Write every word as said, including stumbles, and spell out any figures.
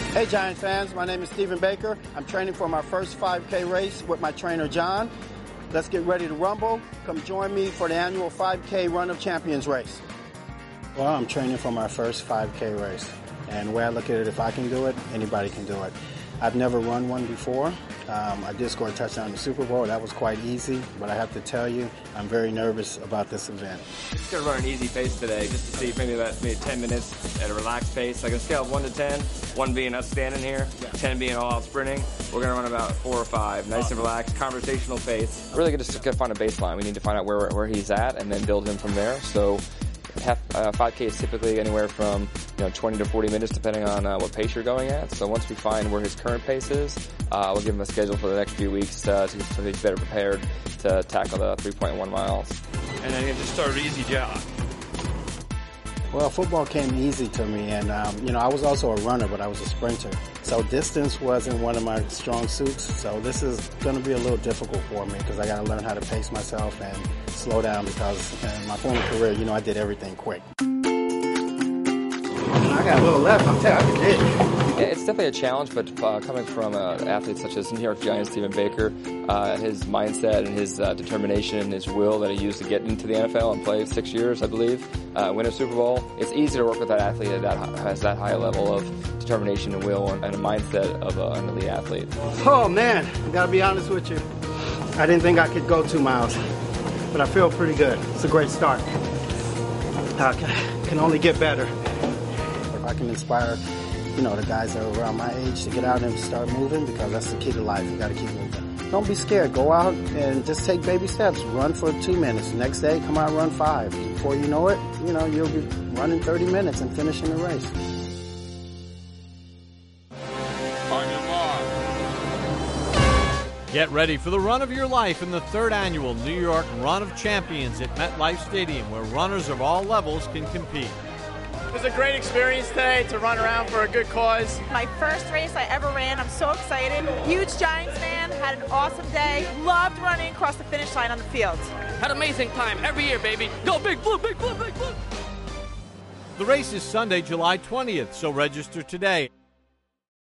Hey Giants fans, my name is Stephen Baker. I'm training for my first five K race with my trainer John. Let's get ready to rumble. Come join me for the annual five K Run of Champions race. Well, I'm training for my first five K race. And the way I look at it, if I can do it, anybody can do it. I've never run one before. Um, I did score a touchdown in the Super Bowl. That was quite easy. But I have to tell you, I'm very nervous about this event. Just going to run an easy pace today just to see maybe about maybe ten minutes at a relaxed pace. Like a scale of one to ten, one being us standing here, yeah. ten being all out sprinting. We're going to run about four or five, nice and relaxed, conversational pace. Really good to find a baseline. We need to find out where, where he's at and then build him from there. So half, uh, five K is typically anywhere from you know twenty to forty minutes depending on uh, what pace you're going at. So once we find where his current pace is, uh, we'll give him a schedule for the next few weeks uh, to, so he's better prepared to tackle the three point one miles. And then you just start an easy jog. Well, football came easy to me, and um, you know I was also a runner, but I was a sprinter. So distance wasn't one of my strong suits. So this is going to be a little difficult for me because I got to learn how to pace myself and slow down because in my former career, you know, I did everything quick. I got a little left. I'm telling you, I did. Yeah, it's definitely a challenge, but uh, coming from uh, athletes such as New York Giants Stephen Baker, uh, his mindset and his uh, determination and his will that he used to get into the N F L and play six years, I believe, uh, win a Super Bowl, it's easy to work with that athlete that has that high level of determination and will and a mindset of uh, an elite athlete. Oh, man, I got to be honest with you. I didn't think I could go two miles, but I feel pretty good. It's a great start. I can, can only get better. If I can inspire you know, the guys that are around my age to get out and start moving because that's the key to life. You got to keep moving. Don't be scared. Go out and just take baby steps. Run for two minutes. Next day, come out and run five. Before you know it, you know, you'll be running thirty minutes and finishing the race. On your mark. Get ready for the run of your life in the third annual New York Run of Champions at MetLife Stadium, where runners of all levels can compete. It was a great experience today to run around for a good cause. My first race I ever ran. I'm so excited. Huge Giants fan. Had an awesome day. Loved running across the finish line on the field. Had an amazing time every year, baby. Go Big Blue, Big Blue, Big Blue. The race is Sunday, July twentieth, so register today.